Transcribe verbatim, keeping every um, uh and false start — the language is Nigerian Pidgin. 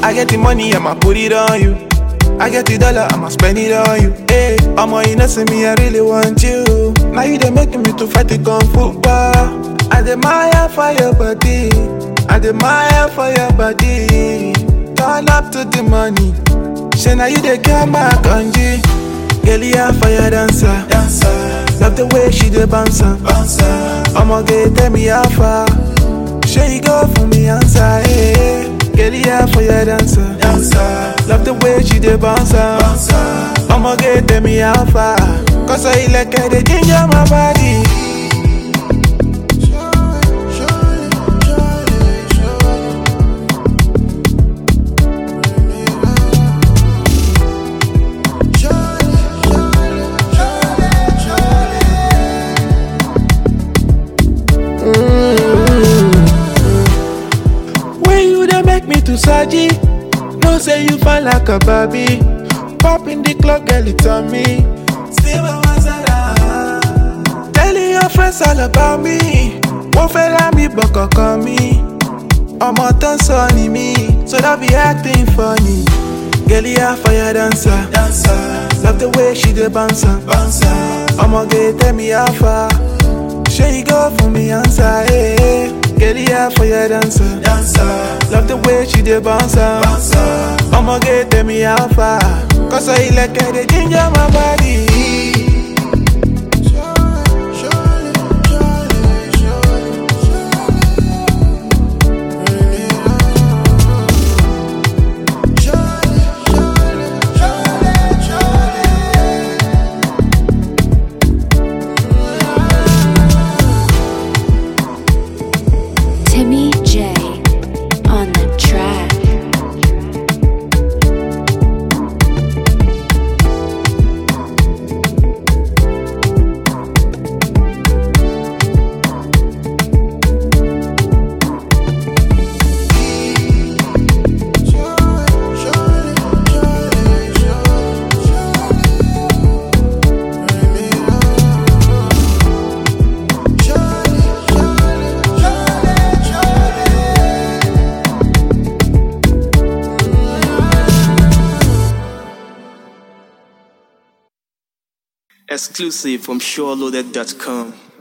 I get the money, I'ma put it on you. I get the dollar, I'ma spend it on you. Hey, I'ma you know see me, I really want you. Now you they making me to fight the kung fu bar. I admire for your body, I admire for your body. Turn up to the money. Say now you they get my kanji. Girl, yeah, fire dancer, dancer. Love the way she dey bounce, bouncer. I'ma get tell me how far. Say you go for me answer, hey. Girl, yeah, fire dancer, dancer. Love the way she dey bounce, bouncer. I'ma get tell me how far. Cause I like her, they ginger my body. To Saji, no say you fine like a Barbie. Pop in the club, girl, it's on me. Still my Mazara. Telling your friends all about me. Won't fail at me, but call me. I'm a ton sunny me, so that be acting funny. Girl, yeah, fire dancer, dancer. Love the way she dey bounce, bouncer. I'ma get tell me how far. Say you go for me answer, hey. Girl, yeah, fire dancer, dancer. Love the way she dey bounce, bouncer. I'ma get tell me how far. Cause I like her, they ginger my body. Timmy J on the track. Exclusive from SureLoaded dot com.